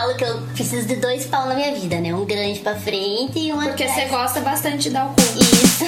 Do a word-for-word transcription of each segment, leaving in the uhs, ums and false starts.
falo que eu preciso de dois pau na minha vida, né? Um grande pra frente e um atrás. Porque você gosta bastante de dar o cu. Isso.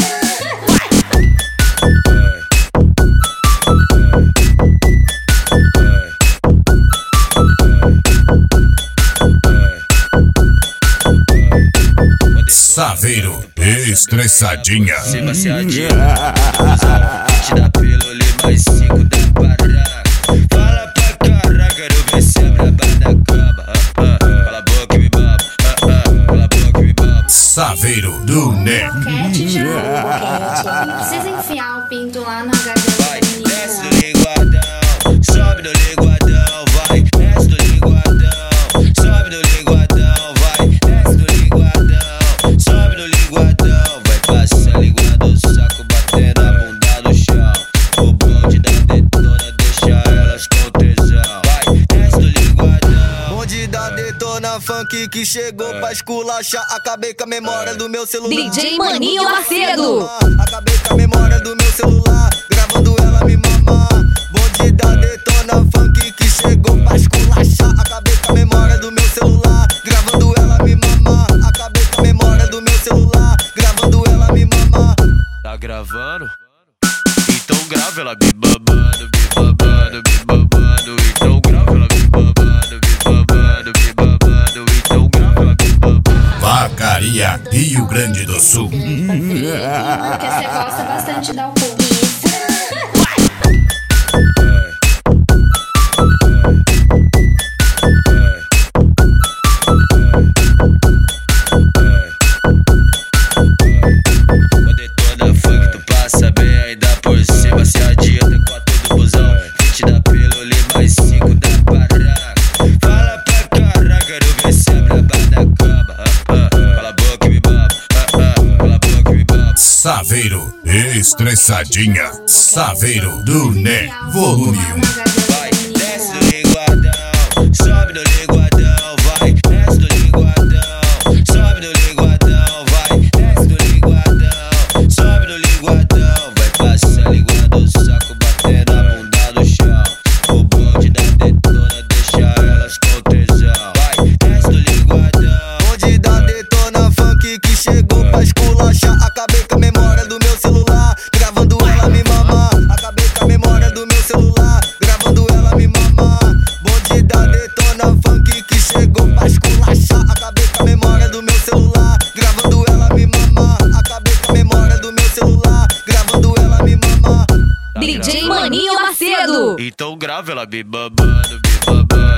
Saveiro, estressadinha. Se baseadinha, te dá pelo ali mais cinco da parada. Fala pra caralho, quero ver se abre a barra da cama. Ah, ah, cala a boca e me baba. Ah, ah, cala a boca e me baba. Saveiro do Né. Boquete, já boquete. Não precisa enfiar o pinto lá na garganta. Vai, desce do linguadão, sobe do linguadão. Vai, desce do linguadão, sobe do linguadão. Vai, desce do linguadão, sobe do linguadão. Vai passar a língua do saco, batendo a bunda no chão. O bonde da detona deixa elas com tesão. Vai, desce do linguadão. Bonde da detona funk que chegou pra esculachar. Acabei com a memória do meu celular. D J Maninho Macedo. Acabei com a memória do meu celular, gravando ela me mamar. Bonde da detona funk que chegou pra esculachar. Acabei com a memória do meu celular, gravando ela me mamar. Acabei com a memória do meu celular, gravando ela me mamar. Tá gravando? Então grava ela me babando, me babando, me babando. Então grava ela me babando, me babando, me babando. Então grava ela me babando. Vacaria, Rio Grande do Sul. Porque você gosta bastante de dar o cu. Detona funk, tu passa bem, ainda por cima. Se adianta com a todo busão. vinte da pelo ali, mais cinco da parada. Fala pra caralho, quero ver se abre a barra da cama. Ah, ah, cala a boca e me baba. Ah, ah, cala a boca e me baba. Saveiro, estressadinha. Saveiro do Né, volume um. Vai, desce do linguadão, sobe do linguadão. Vai, desce do linguadão, sobe do linguadão. Vai, desce do linguadão, sobe do linguadão. Vai passar a língua do saco, batendo a bunda no chão. O bonde da detona deixa elas com tesão. Vai, desce do linguadão. Bonde da detona funk que chegou pra esculachar. Acabei com a memória do meu celular, gravando ela me mamar. Acabei com a memória do meu celular, gravando ela me mamar. Bonde da detona funk que chegou pra esculachar. Acabei com a memória do meu celular, gravando ela me mamar. Acabei com a memória do meu celular, gravando ela me mamar. D J Maninho Macedo. Então grava ela me babando, me babando.